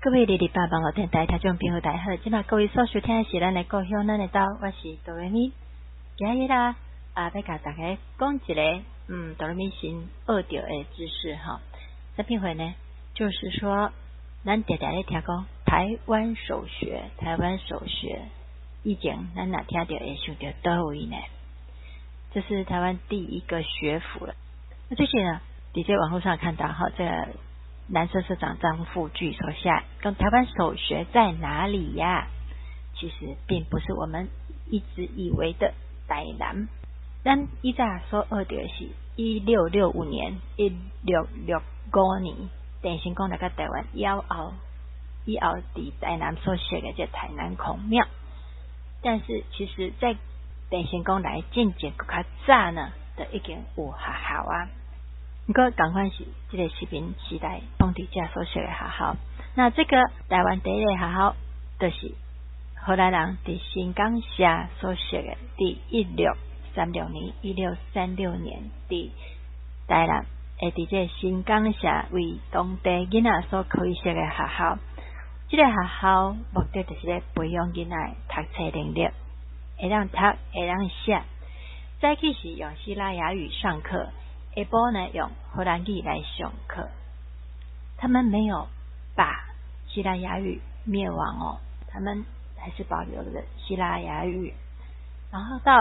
各位日日八网络电台听众朋友大家好，今麦各位所收听的是咱的故乡咱的岛，我是哆瑞咪。今日啦要甲大家讲一个哆瑞咪新学到的知识哈。这篇会呢，就是说咱常常咧听讲台湾首学，以前咱若听到会想到倒位呢？这是台湾第一个学府了。那最近呢，在网络上看到哈，这个南社社长张富聚所下跟台湾首学在哪里呀？其实并不是我们一直以为的台南。咱以前所学到的是1665年、1665年，电信讲那个台湾以后伫台南所设的这台南孔庙。但是其实在电信讲来进前更较早呢，就已经有学校啊。不过同款是这个殖民时代统治者所设的学校。那这个台湾第一个学校就是荷兰人在新港社所设的，第1636年在台南在这新港社为当地囡仔所开设的学校。这个学校目的就是咧培养囡仔读册能力，会让读会让写。早期是用西拉雅语上课，下晡呢用荷兰语来上课。他们没有把西拉雅语灭亡哦，他们还是保留了西拉雅语。然后到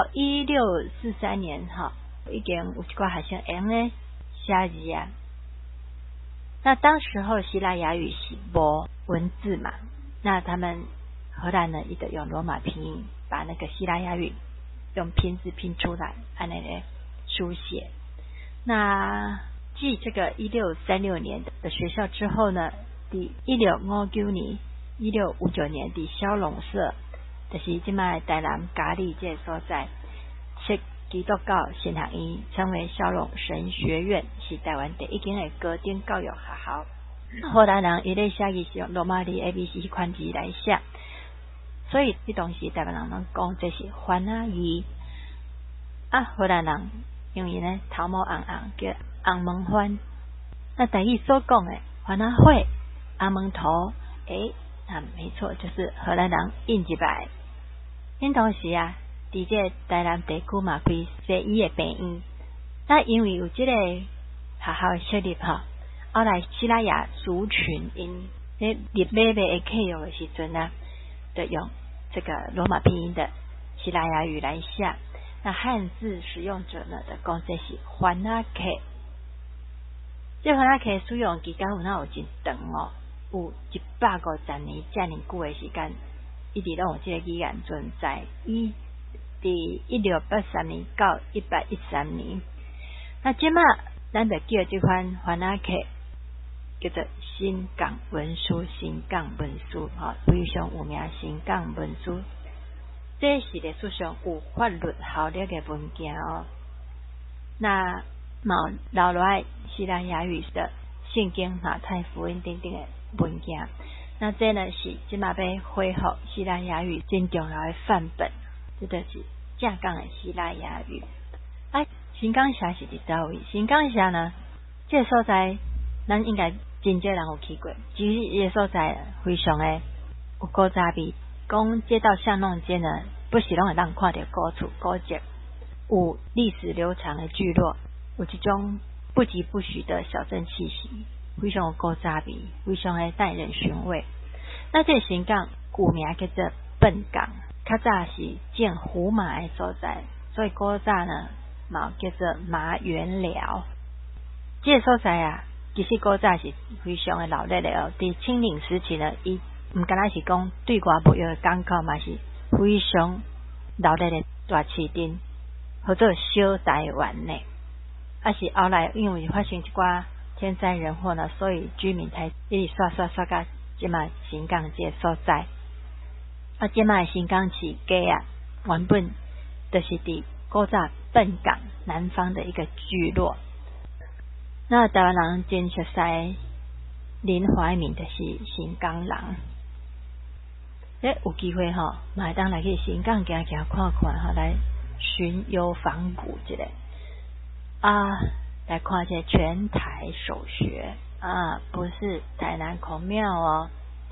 1643年哈，已经有一寡学生会用咧写字啊。那当时候西拉雅语是无文字嘛，那他们荷兰呢，伊就用罗马拼音把那个西拉雅语用拼字拼出来，按那个书写。那继这个1636年的学校之后呢，第1659年、1659年的小龙社，就是现在台南嘉义这所在，设基督教神学院，称为小龙神学院，是台湾第一间的高等教育学校。荷兰人伊咧写字是用罗马字 ABC 款字来写，所以这当时台湾人拢讲这是番仔字。荷兰人因为呢头毛红红叫红毛番，那台语所讲的番仔火、红毛头，没错，就是荷兰人印入来。因同时啊，伫这台南地区嘛开西医的病院。那因为有这个学校的设立哈，后来西拉雅族群因咧入买卖的契约的时阵啊，就用这个罗马拼音的西拉雅语来写。那汉字使用者呢，就讲这是番仔客。这番仔客使用期间有真长哦，有150年这么久的时间，一直拢有这个语言存在。第1683年到113年，那即马咱就叫这款番仔客叫做新港文书哈，非常有名新港文书。这是历史上有法律效力的文件哦。那留落来西拉雅语的圣经、马太福音等等的文件。那这呢是即马要恢复西拉雅语真重要的范本，这就是正港的西拉雅语。新港社是伫倒位？新港社呢，这个所在咱应该真侪人有去过。其实这个所在非常的有古早味。讲街道巷弄间呢，不是拢会让看到古厝古迹，有历史悠长的聚落，有这种不疾不徐的小镇气息，非常有古早味，非常的耐人寻味。那这新港古名叫做笨港，较早是建胡马的所在，所以古早呢嘛叫做麻园寮。这个所在啊，其实古早是非常的闹热的哦。在清领时期呢，伊唔单单是讲对外贸易的港口嘛，是非常闹热的大市镇，叫做小台湾呢。是后来因为发生一寡天灾人祸呢，所以居民才一直刷到即卖新港这个所在。即卖新港市街啊，原本就是伫古早笨港南方的一个聚落。那台湾人真熟悉林怀民就是新港人。有机会哈，嘛当来去新港行看看来巡游访古之类来看一下全台首学不是台南孔庙哦。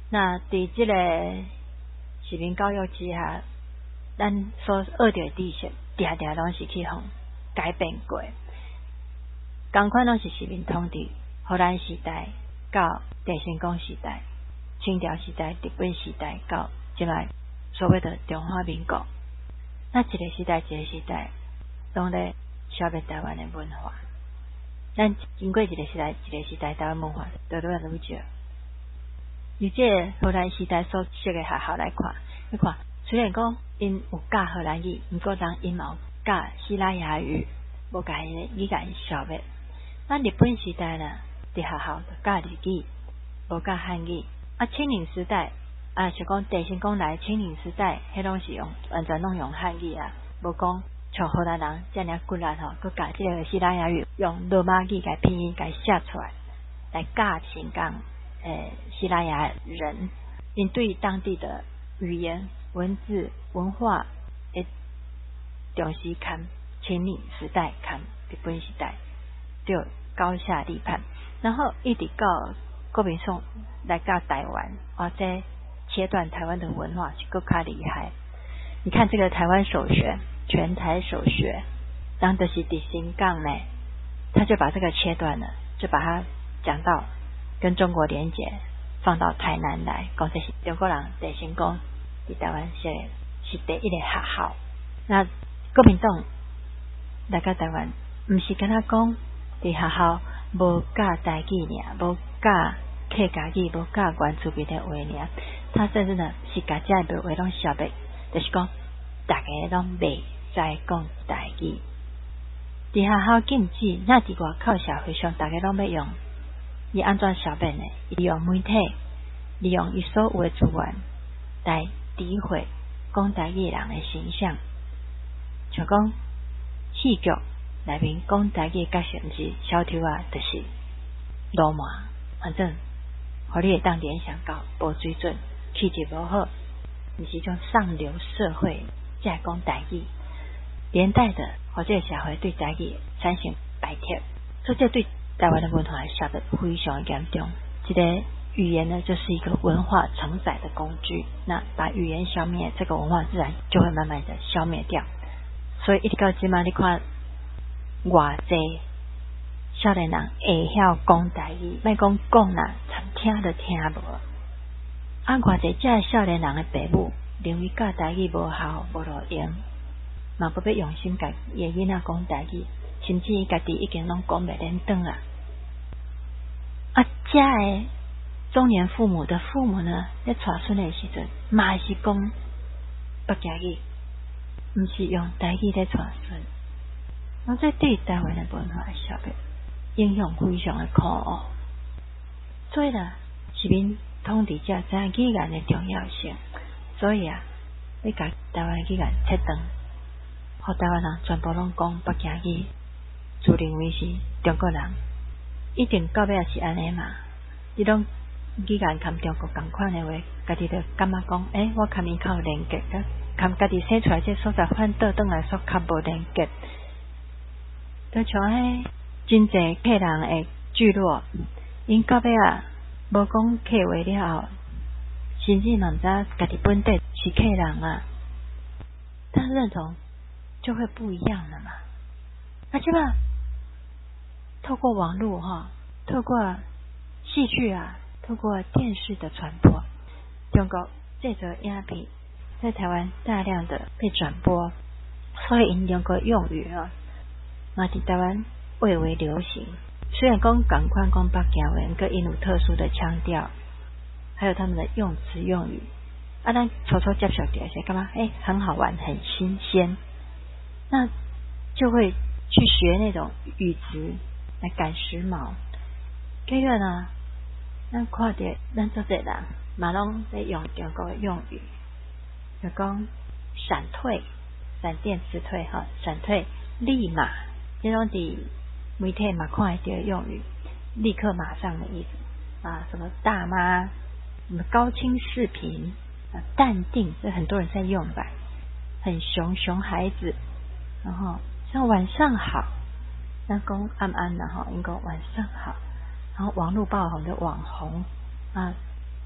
那伫这个市民教育之下，咱所学到的知识，常常拢是去互改变过。同款拢是市民统治，荷兰时代到郑成功时代、清朝时代、日本时代到即摆所谓的中华民国，那一个时代一个时代，拢咧消灭台湾的文化。咱经过一个时代一个时代，台湾文化就愈来愈少。以这个荷兰时代所设的学校来看，你看，虽然讲因有教荷兰语，不过人因嘛有教西拉雅语，无甲因的语言消灭。那日本时代呢，伫学校就教日语，无教汉语。清领时代是讲郑成功来清领时代，迄拢是完全拢用汉语啊，无讲像荷兰人这样骨力吼，佮教这个西拉雅语，用罗马语甲拼音甲写出来，来教成讲西拉雅人，因对当地的语言、文字、文化的重视看清领时代看日本时代就高下立判，然后一直到国民党来到台湾，这切断台湾的文化是更加厉害。你看这个台湾首学，全台首学，当的是伫新港呢，他就把这个切断了，就把它讲到跟中国连结，放到台南来，讲这是中国人郑成功伫台湾设是第一个学校。那国民党来到台湾，不是跟他讲伫学校无教台语尔，无教客家语，无教原住民的话尔，他甚至呢是把这的话拢消灭，就是讲大家拢袂使讲台语。伫学校禁止，那伫外口社会上，大家拢要用。伊安怎消灭呢？利用媒体，利用伊所有的资源来诋毁讲台语人的形象，像讲戏剧内面讲台语角色，毋是小偷啊，就是流氓，反正互你会当联想到无水准、气质无好，毋是种上流社会才讲台语，连带的互这个社会对台语产生排斥，所以这对台湾的文化下的非常严重。这个语言呢，就是一个文化承载的工具。那把语言消灭，这个文化自然就会慢慢的消灭掉。所以一直到今嘛，你看偌济少年人会晓讲台语，莫讲啦，听都听无。偌济这少年人的父母认为教台语无效无路用，嘛不必用心教伊的囡仔讲台语。甚至伊家己已经拢讲袂连转啊！这的中年父母的父母呢，在带孙的时阵，嘛是讲北京语，毋是用台语在带孙。那这对台湾的文化消灭影响非常的可恶。所以呢，市民统治者知影语言的重要性，所以要甲台湾语言切断，互台湾人全部拢讲北京语。自认为是中国人，一定到尾是安尼嘛？你拢语言跟中国同款的话，家己就感觉讲，我跟伊较有连结，跟家己生出来这所在反倒转来说较无连结。就像真侪客人的聚落，因到尾无讲客话了后，甚至嘛毋知家己本地是客人啊，但认同就会不一样了嘛。即嘛透过网络透过戏剧透过电视的传播，中国这则影片在台湾大量的被转播，所以因中国用语嘛在台湾蔚为流行。虽然讲同款讲北京话，可因有特殊的腔调，还有他们的用词用语咱初接触到是感觉很好玩，很新鲜，那就会去学那种语词来赶时髦。结果呢，咱看到咱做这人嘛拢在用中国的用语，就讲闪退、闪电辞退闪退、立马，这种伫媒体嘛看得到用语，立刻马上的意思什么大妈、什么高清视频、淡定，这很多人在用吧，很熊孩子，然后像晚上好，那讲安安的应该晚上好，然后网络爆红的网红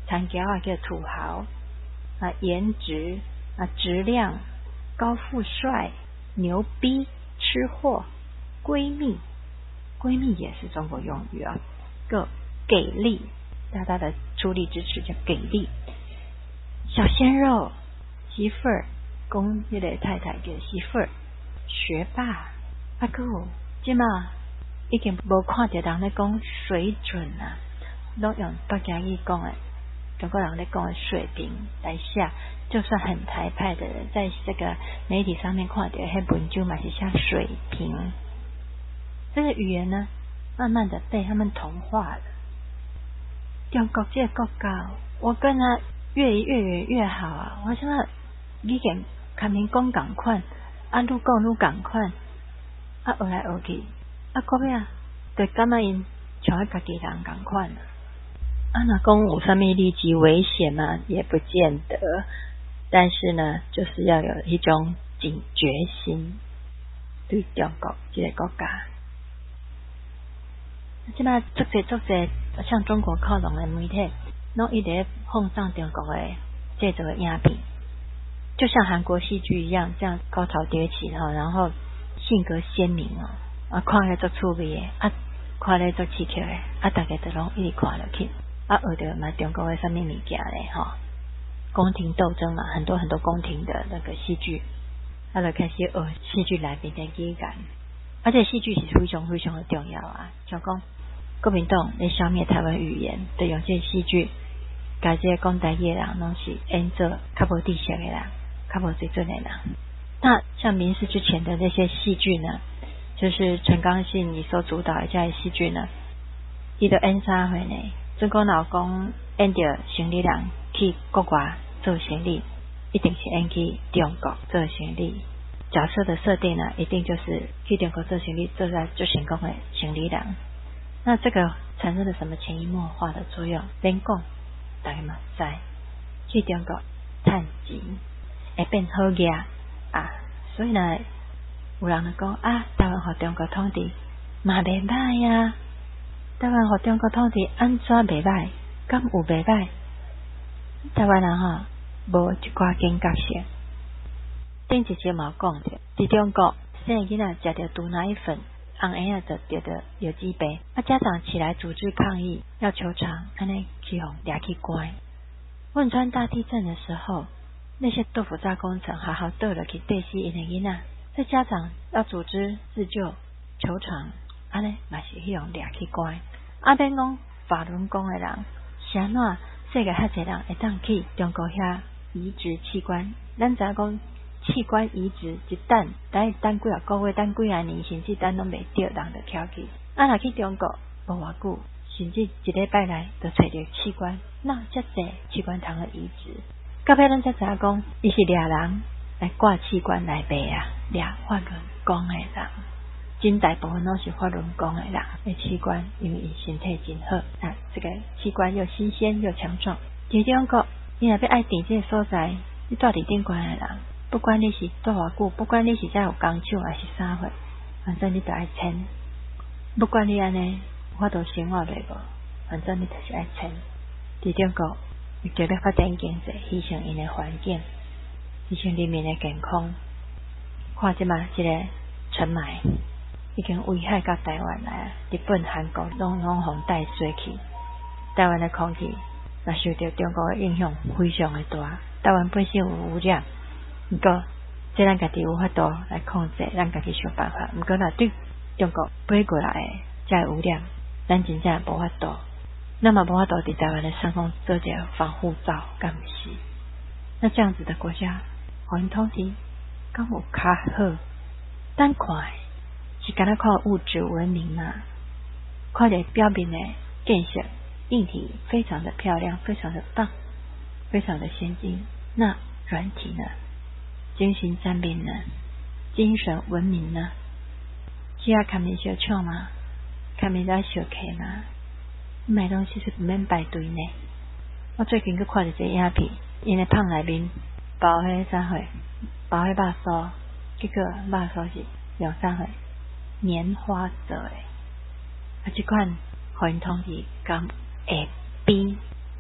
参加叫土豪啊，颜值啊，质量，高富帅，牛逼，吃货，闺蜜，闺蜜也是中国用语啊。个给力，大家的出力支持叫给力。小鲜肉，媳妇儿，公那个太太叫媳妇儿。学霸，啊个，即嘛已经无看到人咧讲水准啊，拢用北京语讲的，中国人咧讲的水平来写。就算很台派的人，在这个媒体上面看到迄文章嘛是写水平。这个语言呢，慢慢的被他们同化了。中国这个国家，我跟他越远越好啊！我想已经看民讲同款，啊，愈讲愈同款，啊，学来学去，啊，到尾就感觉因像家己人同款啊。啊，那讲有啥咪立即危险嘛，也不见得。但是呢，就是要有一种警觉心，对中国这个国家。现在足侪像中国靠拢的媒体，拢一直奉上中国的这种影片，就像韩国戏剧一样，这样高潮迭起哈，然后性格鲜明哦，啊，看了足趣味的，啊，看了足刺激的，啊，大家都拢一直看落去，啊，学到嘛中国的什么物件嘞哈，宫廷斗争嘛，很多宫廷的那个戏剧，啊，就开始学戏剧来面的语言，而且戏剧是非常的重要啊，像讲。国民党来消灭台湾语言，就用这戏剧，把这讲台语的人拢是演做较无知识的人，较无水准的人。那像民视之前的那些戏剧呢，就是陈刚信你所主导的这些戏剧呢，伊就演啥货呢？总共老公演着生理人去国外做生理，一定是演去中国做生理。角色的设定呢，一定就是去中国做生理，做在最成功的生理人。那这个产生了什么潜移默化的作用？免讲，大家嘛知，去中国趁钱会变好业啊！所以呢，有人就讲啊，台湾和中国统治嘛袂歹呀，台湾和中国统治安怎袂歹？敢有袂歹？台湾人哈无一寡警觉性。顶一节嘛讲着，在中国，现在囡仔食着毒奶粉。红婴仔就得有机杯，家长起来组织抗议，要求偿，安尼去互抓去关。汶川大地震的时候，那些豆腐渣工程好好倒落去对死因的囡仔，这家长要组织自救求偿，安尼嘛是去互抓去关。免讲法轮功的人，是安怎世界遐侪人会当去中国遐移植器官？咱知影讲。器官移植一等几啊个月，等几啊年，甚至等拢袂着，人就翘去。若去中国无偌久，甚至一礼拜内就找着器官，那遮济器官通移植。到尾咱才知影讲，伊是掠人来挂器官来卖啊，掠法轮功的人，真大部分拢是法轮功的人的器官，因为伊身体真好，啊，这个器官又新鲜又强壮。在中国，你若要爱定这个所在，你住伫顶关的人。不管你是多偌久，不管你是在有工厂还是啥货，反正你都爱签。不管你安尼我都生活袂无，反正你就是爱签。在中国，伊就要发展经济，牺牲因的环境，牺牲人民的健康。看即嘛，这个尘霾已经危害到台湾来，日本、韩国拢互带水去。台湾的空气若受到中国的影响，非常的大。台湾本身有污染。不过，这咱家己有法度来控制，咱家己想办法。不过若对中国飞过来的这污染，咱真正无法度。那么无法度伫台湾的上空做一个防护罩，敢不是？那这样子的国家，互因统治，敢有较好？咱看是敢若看物质文明嘛？看着表面的建设硬体非常的漂亮，非常的棒，非常的先进。那软体呢？精神上面呢，精神文明呢，只要看面小唱吗？看面在小客吗？买东西是不免排队呢。我最近去看一个影片，因为胖内面包迄啥货，包迄肉酥，结果肉酥是用啥货？棉花做的。啊，这款互因统治敢会变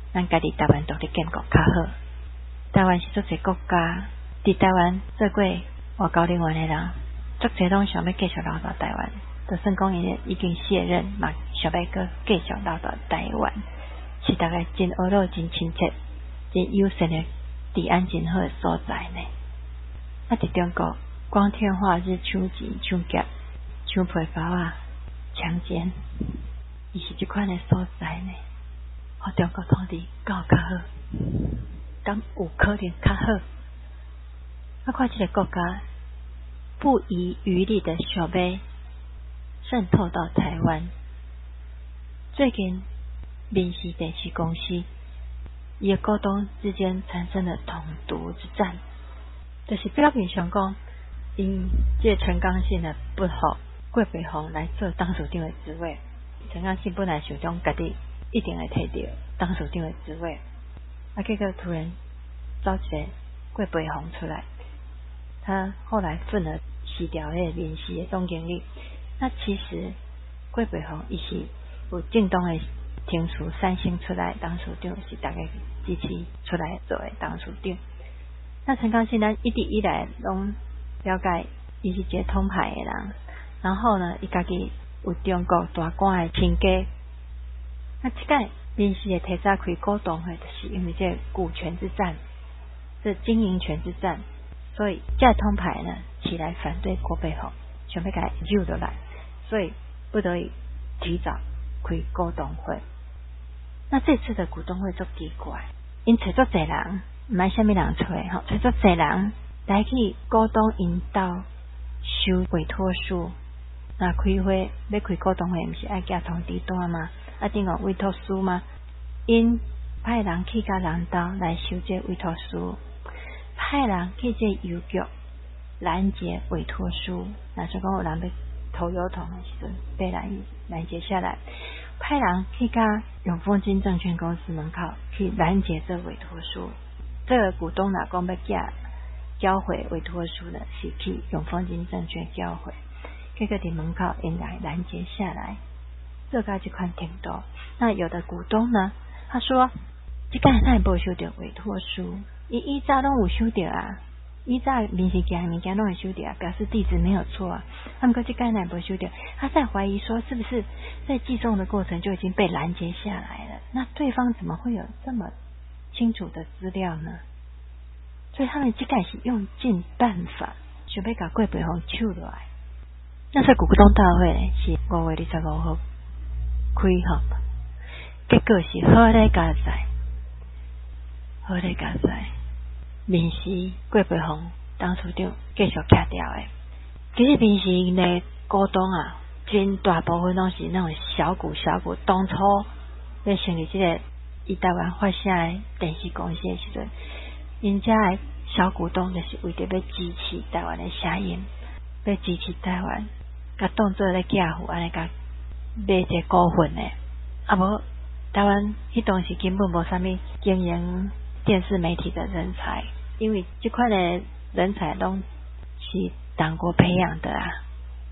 咱家己台湾独立建国较好。台湾是足侪国家，伫台湾做过外交人员的人，足侪拢想要继续留到台湾。就算讲伊已经卸任，嘛想要搁继续留到台湾，是大概真恶路、真亲切、真友善的治安真好的所在呢。啊，伫中国光天化日抢钱、抢劫、抢皮包啊、强奸，伊是即款的所在呢。互中国统治够较好，敢有可能较好？啊，看即个国家不遗余力的想要渗透到台湾。最近民视电视公司伊的股东之间产生了统独之战，就是表面上讲，因这陈刚信呢不好郭北宏来做当属长的职位，陈刚信本来想讲家己一定会摕到当属长的职位，啊，结果突然找一个郭北宏出来，他后来愤而辞掉那个民视的总经理。那其实郭北宏伊是有正当的听取三星出来当属长，是大概支持出来做的当属长。那陈刚信咱一直以来拢了解，伊是一个统派的人，然后呢，伊家己有中国大官的亲家。那这个民视的提早开股东会，就是因为这股权之战，这经营权之战，所以这统派呢起来反对郭北宏，想要给他揪落来，所以不得已提早开股东会。那这次的股东会足奇怪，因找足侪人，唔系虾米人找吼，找足侪人来去股东引导收委托书。那开会要开股东会，唔是爱寄通知单吗？啊，定有委托书吗？因派人去甲人道来收这委托书，派人去这邮局拦截委托书。那说讲有人要投邮筒的时阵，被拦截下来，派人去甲永丰金证券公司门口去拦截这委托书。这个股东若讲要交回委托书呢，是去永丰金证券交回。这个在门口因来拦截下来，这个这款程度。那有的股东呢，他说这个他也没有收到委托书，依照拢有收到啊，依照民事件物件拢有收到啊，表示地址没有错啊。他们说这个他也没有收到，他在怀疑说是不是在寄送的过程就已经被拦截下来了？那对方怎么会有这么清楚的资料呢？所以他们这个是用尽办法想要把郭北宏揪落来。那次股东大会是5月25号开吼，结果是好咧加载，好咧加载，民视郭北宏当处长继续徛掉诶。其实民视呢股东啊，真大部分拢是那种小股，当初要成立这个以台湾发声的电视公司的时阵，因家的小股东就是为着要支持台湾的声音，要支持台湾。甲当做咧寄付安尼甲买一个股份诶，啊无台湾迄当时根本无啥物经营电视媒体的人才，因为这块的人才拢是党国培养的啊，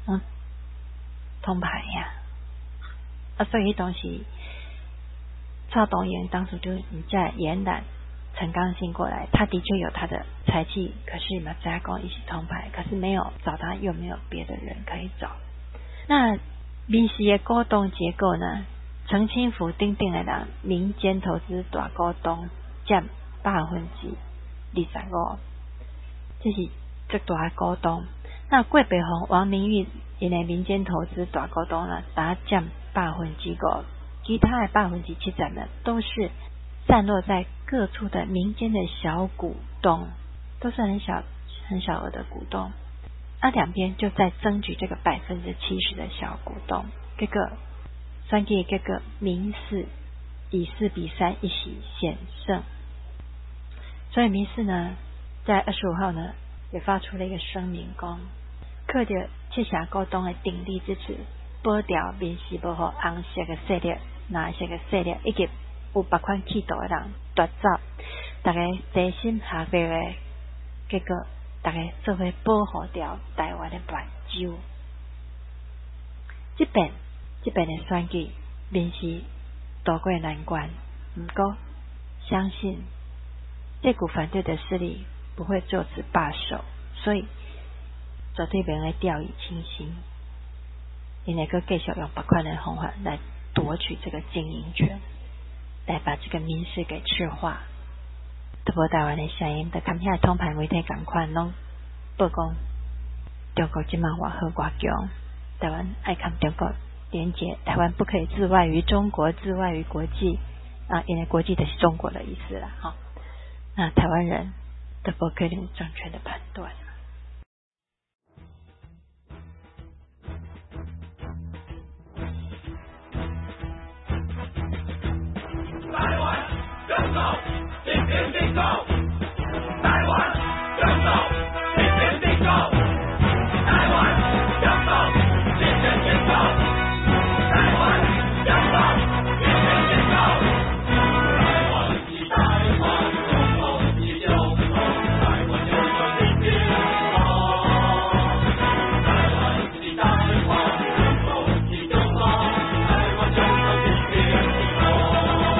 通牌呀，所以迄当时蔡东延当初就人家延揽陈刚信过来，他的确有他的才气，可是嘛，加工一起通牌，可是没有找他，又没有别的人可以找。那民视的股东结构呢？陈清福等等的人，民间投资大股东占25%，这是最大的股东。那郭北宏、王明玉因为民间投资大股东呢，达占5%，其他的70%呢，都是散落在各处的民间的小股东，都是很小额的股东。两边就在争取这个70%的小股东。这个选举结果，民视以4比3一席险胜。所以民视呢，在25号呢，也发出了一个声明，讲靠着这些股东的鼎力支持，保掉民视无互红色的势力、蓝色的势力以及有别款企图的人夺走，大家齐心合力的结果，大家做伙保护掉台湾的原州。这边的选举，民视渡过难关，不过相信这股反对的势力不会就此罢手，所以绝对不会掉以轻心，因为个继续用别款的方法来夺取这个经营权，来把这个民事给赤化。都无台湾的声音，就看遐通牌媒体同款拢报讲中国今晚偌好偌强，台湾爱看中国连结，台湾不可以自外于中国，自外于国际啊，因为国际的是中国的意思啦，哈。那台湾人都不可能正确的判断。 台湾人口一边并购，台湾人口一边并购，台湾人口一边并购，台湾人口一边并购，台湾是台湾，中国是中国，台湾有个一边并购，台湾是台湾，中国是中国，台湾有个一边并购。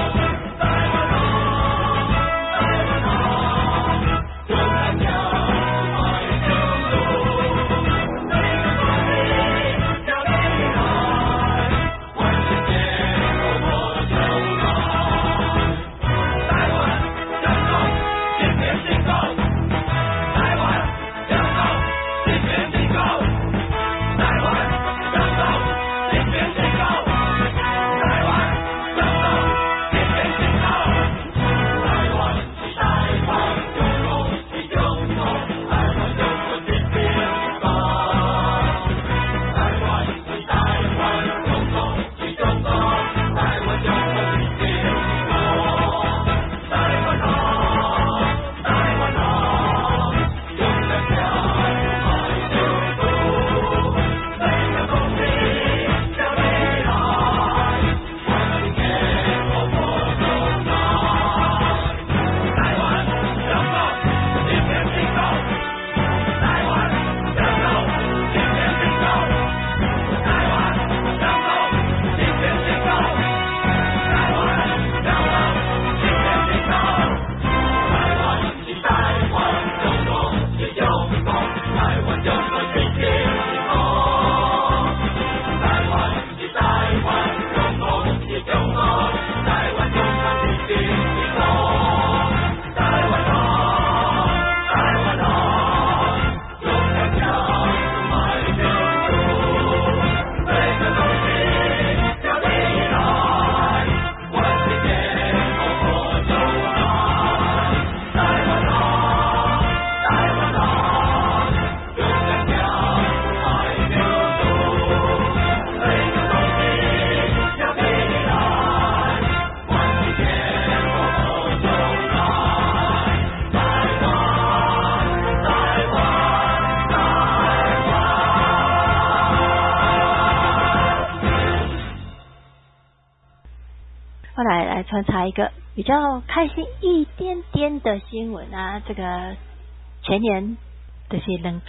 后来穿插一个比较开心一点点的新闻啊，这个前年就是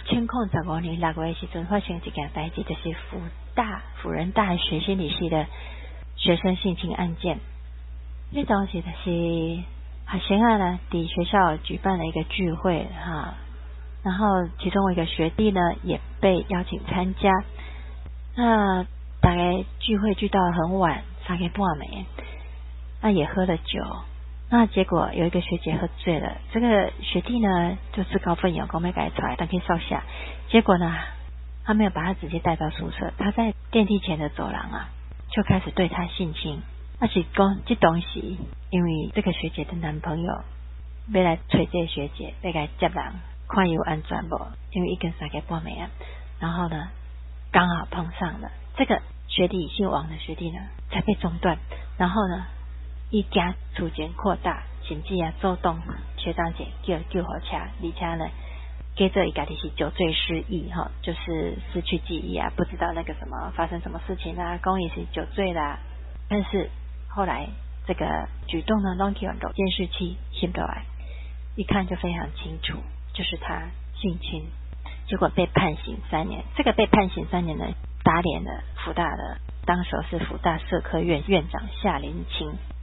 2015年6月时阵发生一件代志，就是辅仁大学心理系的学生性侵案件。那当时就是学生啊呢，在学校举办了一个聚会哈，然后其中一个学弟呢也被邀请参加。那大概聚会聚到很晚，3点半暝，那也喝了酒。那结果有一个学姐喝醉了，这个学弟呢就自告奋勇讲要给他出来当天少下，结果呢他没有把他直接带到宿舍，他在电梯前的走廊啊就开始对他性侵。那是讲这东西因为这个学姐的男朋友要来找这个学姐要给他接人看有安全不，因为已经3点半暝啊，然后呢刚好碰上了这个学弟姓王的学弟呢才被中断，然后呢一家事件扩大，甚至啊主动学长姐叫救护车，而且呢接着一家的是酒醉失忆哈，就是失去记忆啊，不知道那个什么发生什么事情啊，公也是酒醉啦。但是后来这个举动呢弄起有监视器显出来，一看就非常清楚，就是他性侵，结果被判刑3年。这个被判刑3年呢，打脸了辅大的当时是辅大社科院院长夏林清。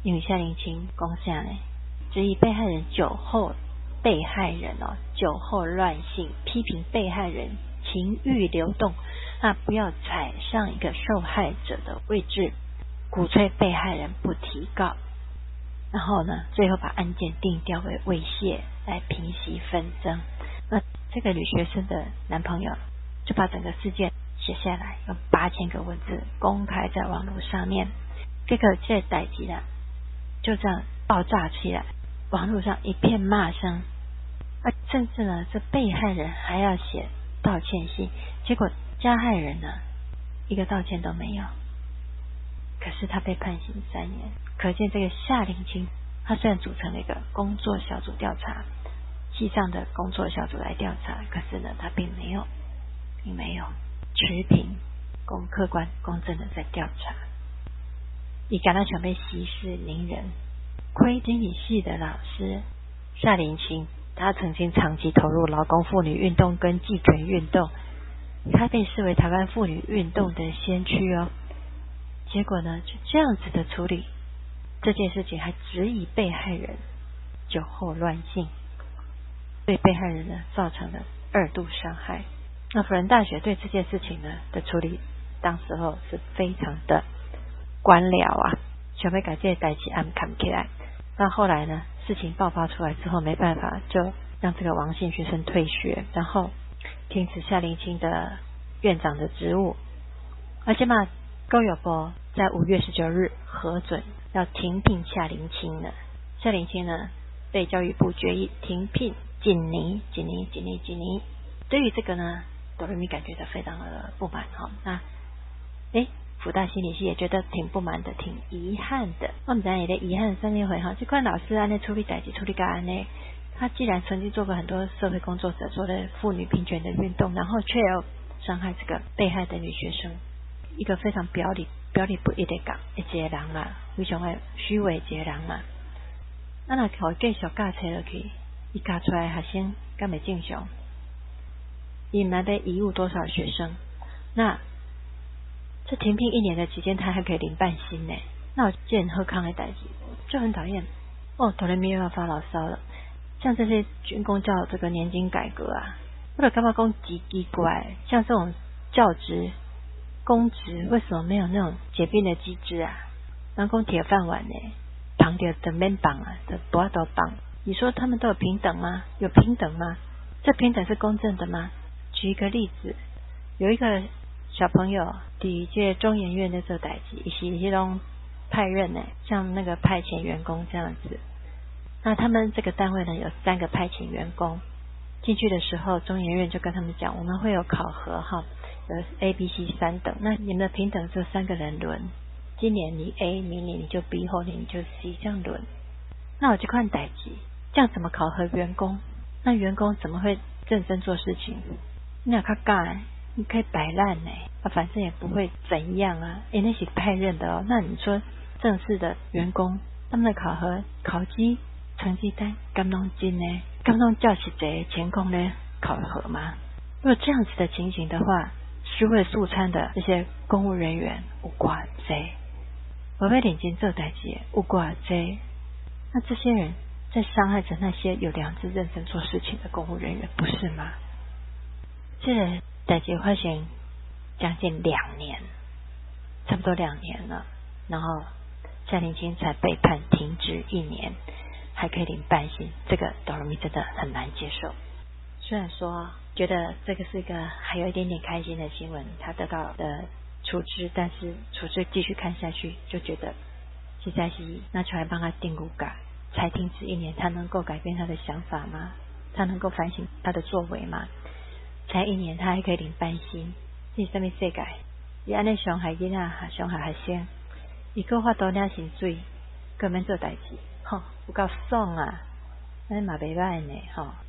因为夏林清讲啥呢？质疑被害人酒后被害人酒后乱性，批评被害人情欲流动，那不要踩上一个受害者的位置，鼓吹被害人不提告，然后呢，最后把案件定调为猥亵来平息纷争。那这个女学生的男朋友就把整个事件写下来，用8000个文字公开在网络上面。这个代志呢，就这样爆炸起来，网络上一片骂声。甚至呢，这被害人还要写道歉信，结果加害人呢，一个道歉都没有。可是他被判刑3年，可见这个夏林清，他虽然组成了一个工作小组调查，系上的工作小组来调查，可是呢，他并没有持平、客观、公正的在调查。你感到想被息事宁人，亏经理系的老师夏林清。他曾经长期投入劳工妇女运动跟记权运动，他被视为台湾妇女运动的先驱结果呢，就这样子的处理这件事情，还质疑被害人酒后乱性，对被害人呢造成了2度伤害。那辅仁大学对这件事情呢的处理，当时候是非常的官僚想要把这个代志安看起来。那后来呢，事情爆发出来之后，没办法，就让这个王姓学生退学，然后停止夏林清的院长的职务。而且教育部在5月19日核准要停聘夏林清了。夏林清呢被教育部决议停聘几年。对于这个呢，哆来咪感觉到非常的不满那辅大心理系也觉得挺不满的，挺遗憾的。我们也在遗憾上面回这块老师按那处理代志处理个案呢，他既然曾经做过很多社会工作者做的妇女平权的运动，然后却要伤害这个被害的女学生，一个非常表里不一的讲一个人非常的虚伪一个人那若靠继续教册落去，他教出来的学生敢会正常？他们要贻误多少学生？那这停聘1年的期间，他还可以领半薪呢。那我见贺康的代志就很讨厌哆来咪又要发牢骚了。像这些军公教这个年金改革或者干嘛讲奇怪，像这种教职公职为什么没有那种解聘的机制人讲铁饭碗呢，绑掉的免绑的多少绑？你说他们都有平等吗？有平等吗？这平等是公正的吗？举一个例子，有一个小朋友第一届中研院的这代志，也是这种派任像那个派遣员工这样子。那他们这个单位呢，有3个派遣员工进去的时候，中研院就跟他们讲，我们会有考核有 A、B、C 3等，那你们的平等就3个人轮，今年你 A， 明年你就 B， 后年你就 C， 这样轮。那我就看代志，这样怎么考核员工？那员工怎么会认真做事情？你要看干你可以摆烂反正也不会怎样那是派任的那你说正式的员工，他们的考核考绩成绩单敢拢真呢？敢拢照实际情况呢考核吗？如果这样子的情形的话，虚伪素餐的这些公务人员有偌济，我被领金做代志有偌济，那这些人在伤害着那些有良知认真做事情的公务人员，不是吗？这个代志发生将近2年，差不多2年了，然后夏林清才被判停职1年，还可以领半薪，这个哆来咪真的很难接受。虽然说觉得这个是一个还有一点点开心的新闻，他得到的处置，但是处置继续看下去，就觉得实在是拿出来帮他定骨改，才停止1年，他能够改变他的想法吗？他能够反省他的作为吗？才1年，他还可以领半薪，这是什么世界？你安尼伤害囡仔，伤害学生，伊个发多领薪水，个免做代志，有够爽安尼嘛袂歹呢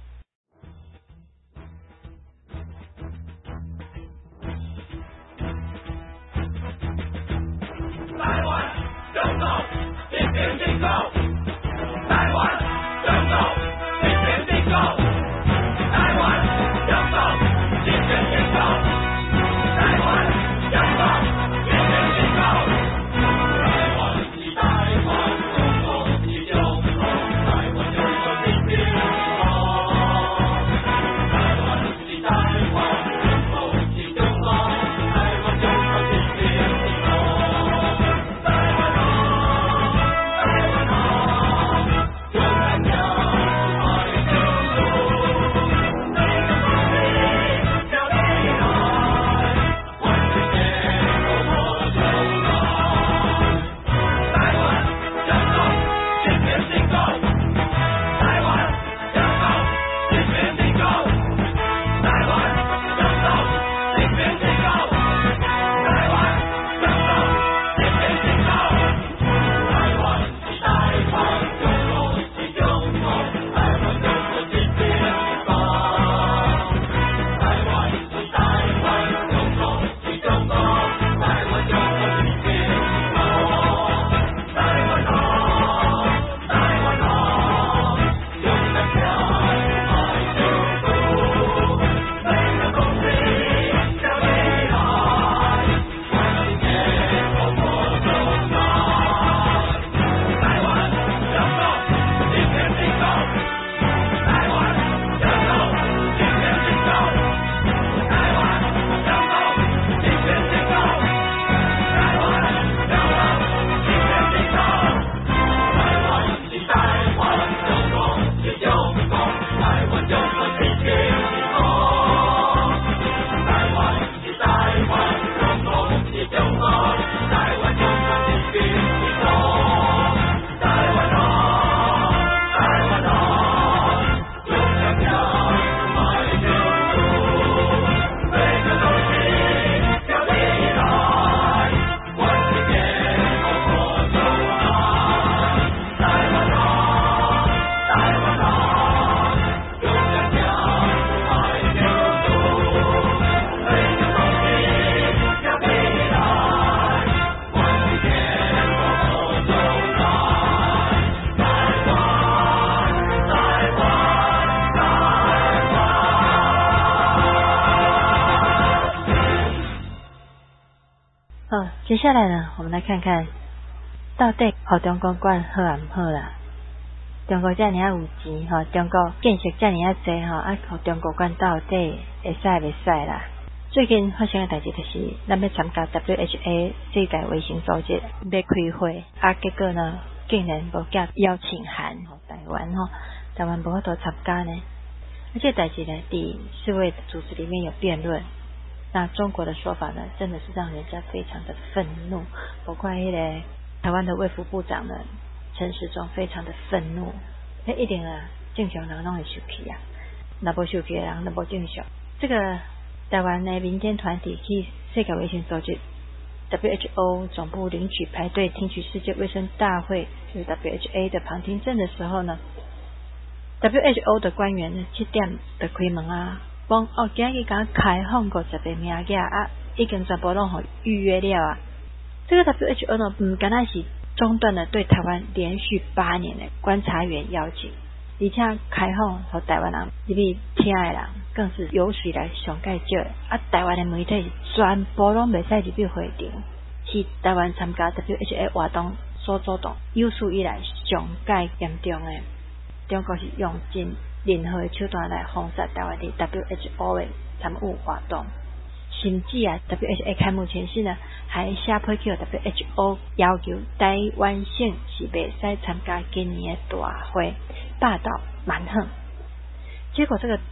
台湾拥有一片地cầu，台湾拥有一片地cầu，台湾拥有一片地cầu，台湾拥有一片地cầu，台湾是台湾。 接下来呢，我们来看看到底和中国管好啊不好啦。中国这么有钱吼，中国建设这么多吼，和中国管到底会使袂使啦？最近发生的代志就是咱要参加 WHO 世界卫生组织要开会，结果呢竟然无寄邀请函台湾台湾无法度参加呢。而且代志呢，第世卫组织里面有辩论，那中国的说法呢，真的是让人家非常的愤怒，包括台湾的卫福部长呢陈时中非常的愤怒，一定啊正常人拢会生气啊，若无生气的人都无正常。这个台湾的民间团体去世界卫生组织 WHO 总部领取排队听取世界卫生大会就是 WHO 的旁听证的时候呢， WHO 的官员呢7点就开门啊，讲今日刚开放50个名额已经全部拢予预约了啊。这个 WHO 呢不单单是中断了对台湾连续8年的观察员邀请，而且开放和台湾人入去听的人更是有史以来上介少台湾的媒体全部拢袂使入去会场，是台湾参加 WHO 活动所主动有史以来上介严重的。中国是用尽任何的手段来封杀台湾的 WHO 的参与活动，甚至WHO 开幕前夕呢，还下批叫 WHO 要求台湾省是袂使参加今年的大会，霸道蛮横。结果这个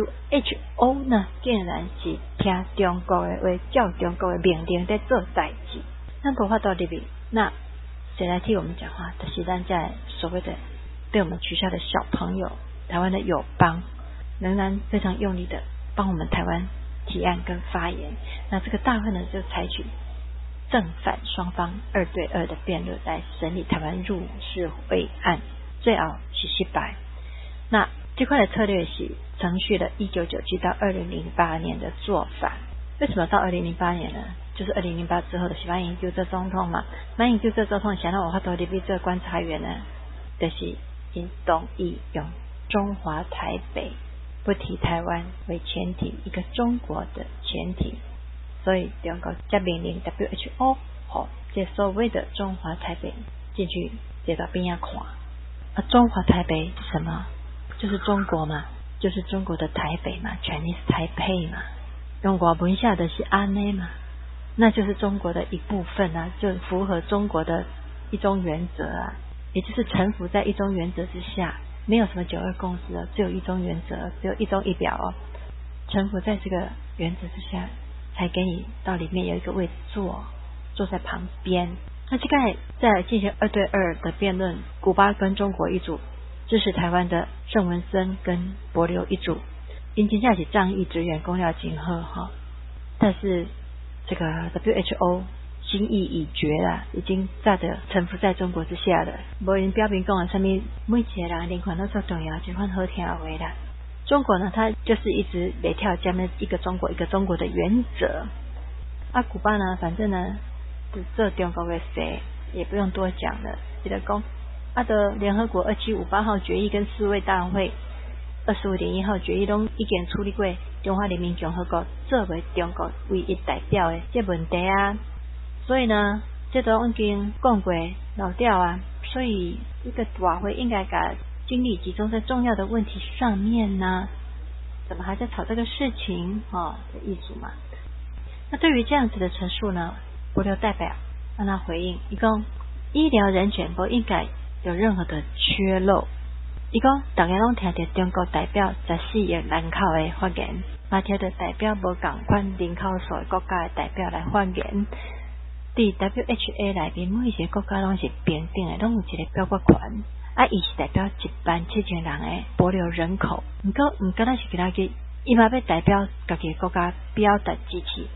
WHO 呢，竟然是听中国的话，照中国的命令在做代志，咱无法度入去，那谁来替我们讲话？就是咱在所谓的被我们取消的小朋友，台湾的友邦仍然非常用力的帮我们台湾提案跟发言。那这个大会呢，就采取正反双方2对2的辩论来审理台湾入世会案，最后是失败。那这块的策略是承续了1997到2008年的做法。为什么到2008年呢？就是2008之后的马英九做总统嘛，马英九做总统想让我发多入去做观察员呢，就是因同意用中华台北不提台湾为前提，一个中国的前提，所以中国才命令 WHO 这所谓的中华台北进去接到边看。中华台北是什么？就是中国嘛，就是中国的台北嘛， Chinese Taipei 嘛，用外文下的是安内嘛，那就是中国的一部分啊，就符合中国的一中原则啊，也就是臣服在一中原则之下，没有什么9·2共识哦，只有一中原则，只有一中一表哦，臣服在这个原则之下，才给你到里面有一个位置坐在旁边。那现在在进行2对2的辩论，古巴跟中国一组，支持台湾的郑文森跟帛琉一组，因真正是仗义支援，公料今后哈。但是这个 WHO 心意已决啦，已经早就臣服在中国之下了。无人表明讲了什么，每一个人人权都最重要，这款好听的话啦。中国呢，它就是一直没跳这么一个中国的原则。古巴呢，反正呢，这中国的事也不用多讲了，记得讲。的联合国2758号决议跟世卫大会25.1号决议拢已经处理过中华人民共和国作为中国唯一代表的这问题啊，所以呢，这都已经讲过老掉啊，所以这个大会应该把精力集中在重要的问题上面呢，怎么还在吵这个事情的意思嘛？那对于这样子的陈述呢，帛琉代表让他回应，他说医疗人权不应该有任何的缺漏。他说大家拢听到中国代表14亿人口的发言，也听到代表无同款人口数的国家的代表来发言。在 WHO 内面每一个国家拢是平等的，拢有一个表决权。他是代表17000人的帛琉人口，不过不单单是其他个，他也要代表自己的国家表达支持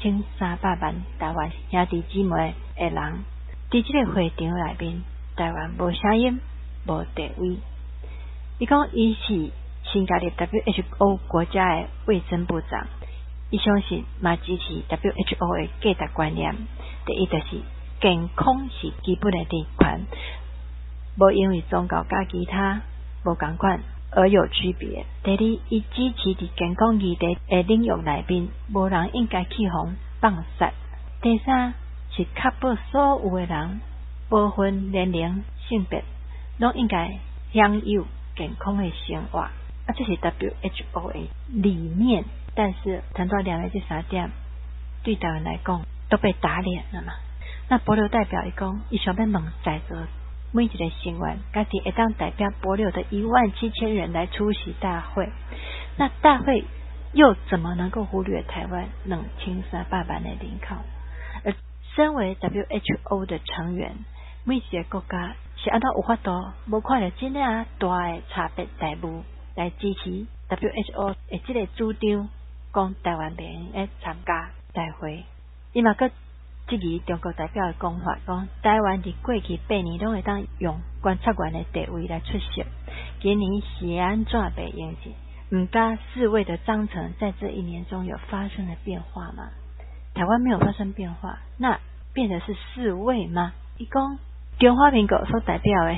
2300万台湾兄弟姊妹的人。在这个会场内面，台湾无声音，无地位。他说他是新加入 WHO 国家的卫生部长，他相信也支持 WHO 的价值观念。第一就是健康是基本的人权，无因为宗教甲其他无同款而有区别。第二，他支持在健康议题的领域内面，无人应该去互放杀。第三， 是确保所有的人无分年龄、性别，拢应该享有健康的生活。这是 WHO 的理念。但是谈到两个这3点，对台湾来讲都被打脸了嘛。那帛琉代表伊讲，伊想要问在座每一个成员，家己会当代表帛琉的17000人来出席大会。那大会又怎么能够忽略台湾2300万的人口？而身为 WHO 的成员，每一个国家是按照有法度，无看到真正大的差别待遇来支持 WHO 的这个主张，讲台湾袂用来参加大会。伊嘛佮质疑中国代表的讲法，讲台湾伫过去8年拢会当用观察员的地位来出席，今年是安怎袂用去？唔加世卫的章程在这1年中有发生了变化吗？台湾没有发生变化，那变的是世卫吗？伊讲中华民国所代表的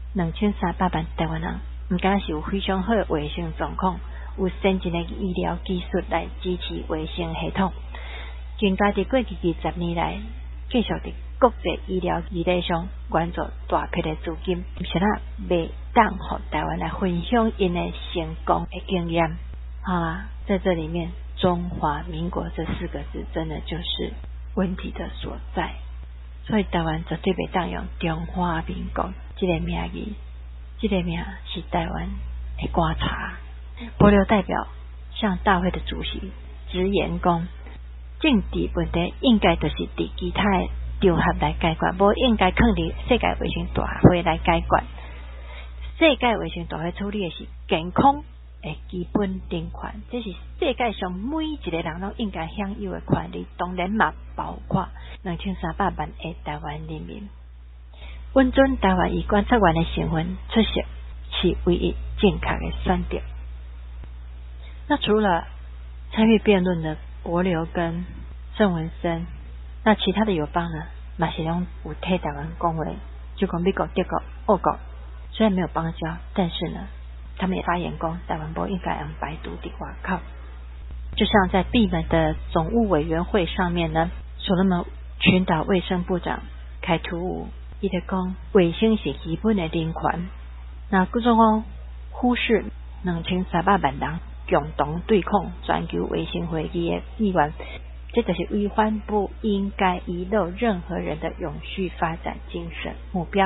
2300万台湾人，唔敢是有非常好的卫生状况，有先进的医疗技术来支持卫生系统。更加伫过去20年来，继续伫国际医疗议题上关注大批的资金，是啦，袂当互台湾来分享因的成功的经验啊！在这里面，中华民国这4个字真的就是问题的所在。所以台湾绝对袂当用中华民国这个名义，这个名是台湾的观察。帛琉代表向大会的主席直言讲，政治问题应该就是伫其他的场合来解决，无应该放伫世界卫生大会来解决。世界卫生大会处理的是健康的基本人权，这是世界上每一个人都应该享有的权利，当然嘛包括2300万的台湾人民。温准台湾以观察员的身份出席，是唯一正确的选择。那除了参与辩论的帛琉跟郑文森，那其他的友邦呢，嘛是拢有替台湾讲话，就讲美国、德国、欧国虽然没有邦交，但是呢，他们也发言讲台湾不应该用白独的外口。就像在闭门的总务委员会上面呢，所罗门群岛卫生部长凯图武伊就讲卫生是基本的人权，那各种讲忽视2300万人共同对抗全球卫生会议的议员，这就是违反不应该遗漏任何人的永续发展精神目标。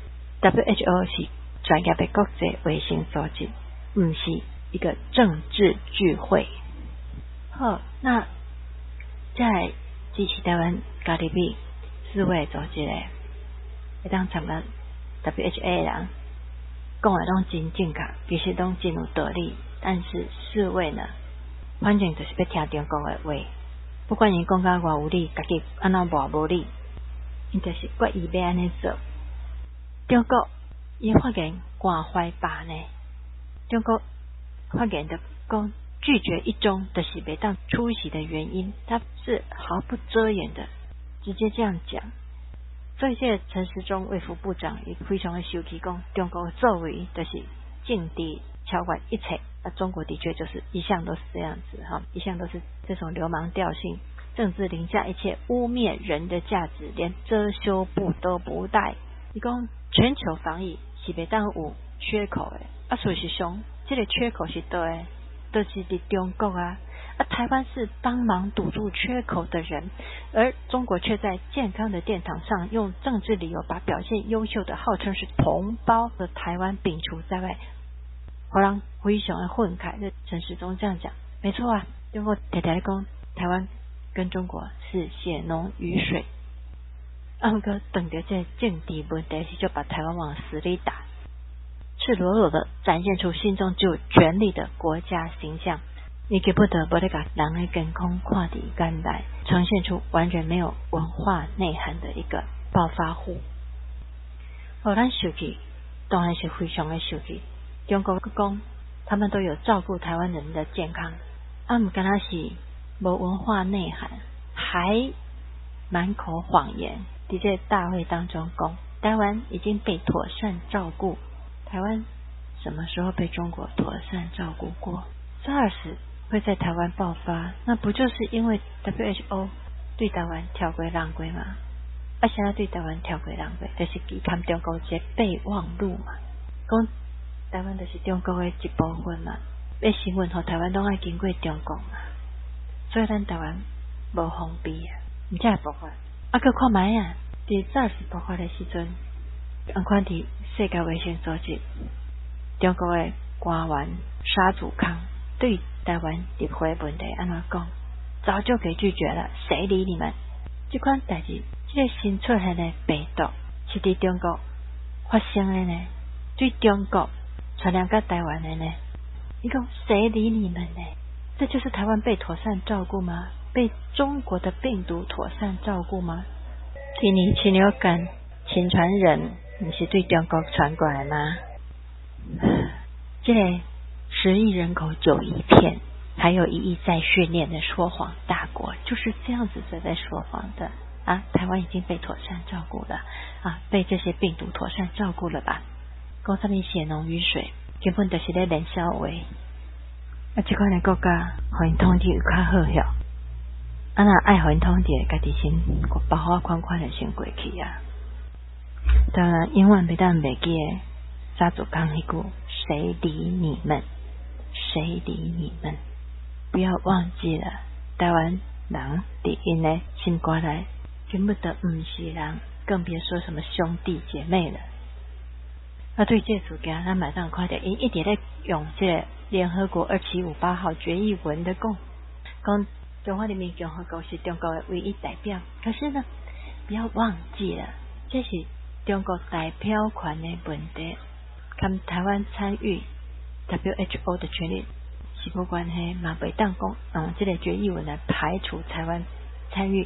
WHO 是专业的国际卫生组织，不是一个政治聚会。好，那在支持台湾家己比世卫组织的会当参加 WHO 的人讲的拢真正确，其实拢真有道理。但是世卫呢，反正就是要听中国的话，不管伊讲到偌有理，家己安怎无理，伊就是决意要安尼做。中国伊发言关怀吧呢？中国发言的讲拒绝一中的是袂当出席的原因，他是毫不遮掩的直接这样讲。所以这个陈时中卫福部长也非常的生气，讲中国的作为就是政治超管一切。中国的确就是一向都是这样子哈，一向都是这种流氓调性，政治凌驾一切，污蔑人的价值，连遮羞布都不带。伊讲全球防疫是袂当有缺口的，事实上这个缺口是对的，就是伫中国啊。台湾是帮忙堵住缺口的人，而中国却在健康的殿堂上用政治理由把表现优秀的号称是同胞的台湾摒除在外，互人非常的愤慨。这陈时中这样讲没错啊，中国常常说台湾跟中国是血浓于水，不过等着这政治问题是就把台湾往死里打，赤裸裸的展现出心中具有权力的国家形象。你给不得不得把人的健康看在眼内，呈现出完全没有文化内涵的一个暴发户。咱生气当然是非常的生气。中国讲他们都有照顾台湾人的健康，不敢若是没文化内涵，还满口谎言。在这大会当中讲台湾已经被妥善照顾，台湾什么时候被中国妥善照顾过？ SARS 会在台湾爆发，那不就是因为 WHO 对台湾挑规让规吗？ 啊，现在对台湾跳过人过，就是期看中国这备忘录嘛，讲台湾就是中国的一部分嘛，要新闻和台湾拢爱经过中国嘛，所以咱台湾无方便啊，唔才会爆发。啊，佮看卖啊，伫SARS爆发的时阵，看伫世界卫生组织，中国的官员沙祖康对台湾入会问题安怎讲？早就给拒绝了，谁理你们？这款代志，这个新出现的病毒是伫中国发生的呢，对中国传染到台湾的呢？你讲谁理你们呢？这就是台湾被妥善照顾吗？被中国的病毒妥善照顾吗？禽流感、禽传人，你是对中国传过来吗？这个10亿人口9亿骗，还有1亿在训练的说谎大国，就是这样子在说谎的啊！台湾已经被妥善照顾了啊，被这些病毒妥善照顾了吧？讲什么血浓于水，根本就是在冷笑话。啊，这款的国家，互因统治有较好哟。啊，那爱互因统治，家己先包好款款的先过去啊。当然，永远袂当袂记的沙祖康迄句：谁理你们？谁理你们？不要忘记了，台湾人伫因的心肝内根本都唔是人，更别说什么兄弟姐妹了。啊，对这事件，咱马上看到因一直在用这个联合国2758号决议文的讲中华人民共和国是中国的唯一代表。可是呢，不要忘记了，这是中国代表权的问题，跟台湾参与 WHO 的权利是无关系，嘛袂当讲这个决议文来排除台湾参与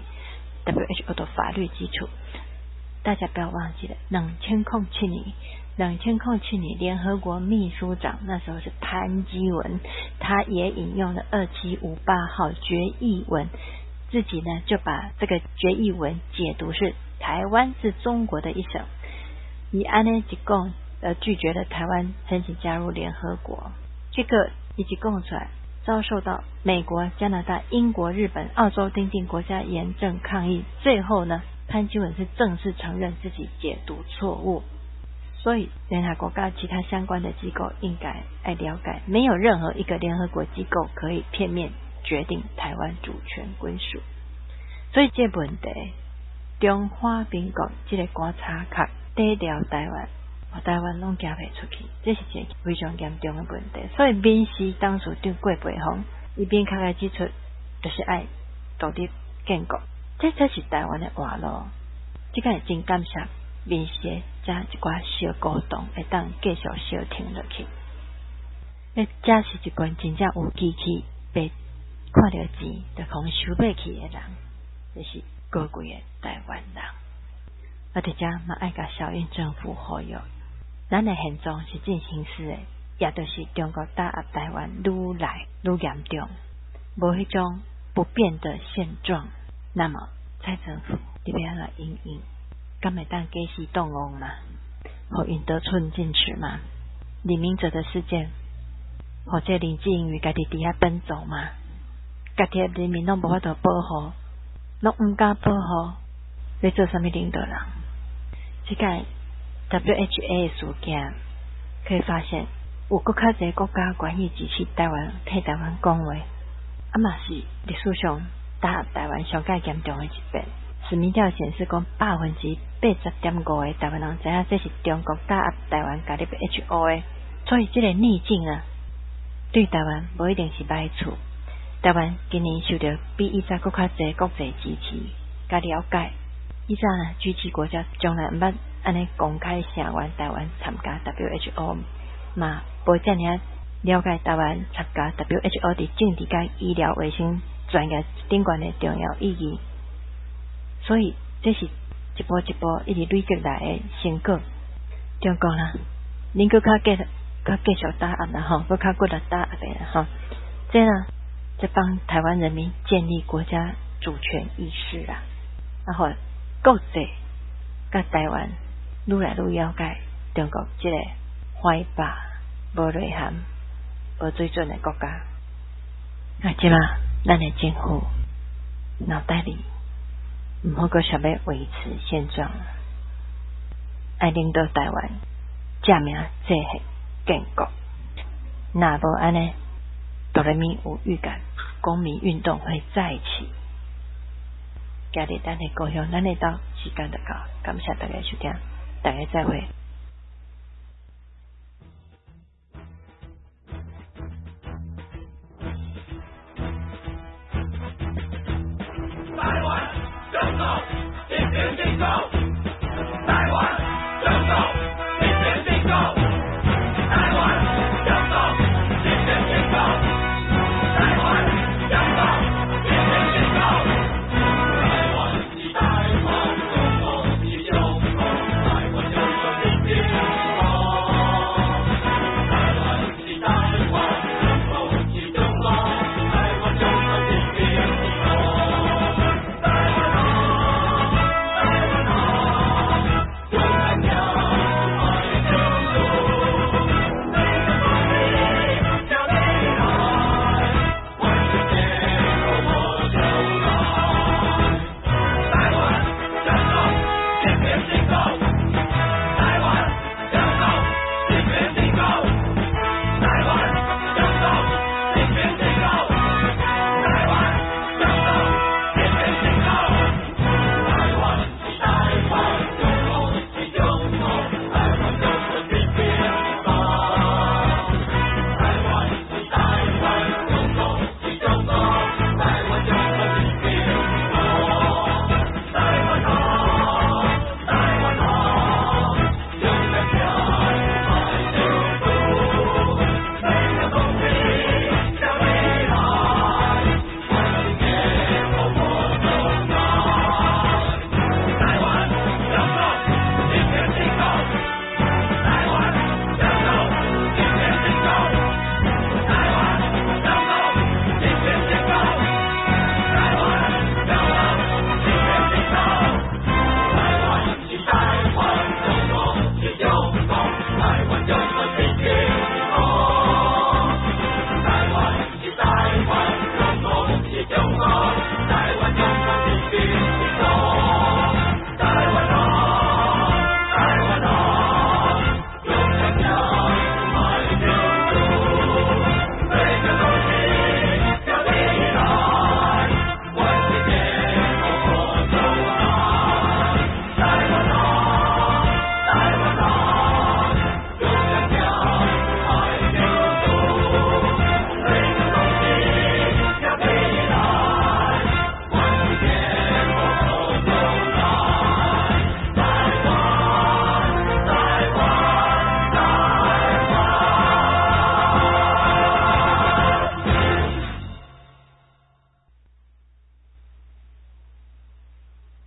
WHO 的法律基础。大家不要忘记了，2007年联合国秘书长那时候是潘基文，他也引用了2758号决议文，自己呢就把这个决议文解读是台湾是中国的一省，以安呢一讲拒绝了台湾申请加入联合国。这个以及供出来遭受到美国、加拿大、英国、日本、澳洲等等国家严正抗议，最后呢潘基文是正式承认自己解读错误。所以联合国家其他相关的机构应该来了解，没有任何一个联合国机构可以片面决定台湾主权归属。所以这问题中华民国这个观察卡低调台湾，台湾拢行袂出去，这是一个非常严重的问题。所以民视当时对郭培宏一边开来指出，就是爱独立建国，这才是台湾的活路。这个真感谢民视加一寡小股东会当继续小听落去。这是一群真正有机器被看到钱就可收买去的人，就是高贵的台湾人。而且这嘛爱甲小英政府呼吁，咱的现状是进行式的，也就是中国打压台湾愈来愈严重，无迄种不变的现状。那么蔡政府你要来应应，敢会当继续动用吗？互因得寸进尺吗？李明哲的事件，或者林志颖与家己底下奔走吗？家己的人民拢无法度保护，拢唔敢保护，要做什么领导人？这个 WHA 的事件可以发现，有更较侪国家关于支持台湾、替台湾讲话，嘛是历史上打压台湾上界严重的一遍。市民调显示讲80.5%的台湾人知影这是中国打压台湾加入 WHO 的，所以这个逆境呢，对台湾无一定是歹处。台湾今年受到比以前更较侪国际支持甲了解。以前呢，G7国家从来毋捌安尼公开声援台湾参加 WHO， 嘛无遮尔了解台湾参加 WHO 伫政治甲医疗卫生专业顶悬的重要意义。所以这是一步一步一直累积来的成果。中国啦，恁搁较继续打压啦吼，搁较骨力打压的啦吼。这呢，在帮台湾人民建立国家主权意识啦，然后国际甲台湾愈来愈了解中国这个坏霸、无内涵、无水准的国家。啊，即嘛，咱的政府脑袋里毋好阁想要维持现状，爱领导台湾正名这系建国。那无安呢，哆来咪有预感，公民运动会再起。今日咱的故乡，咱的岛时间就到，感谢大家收听，大家再会。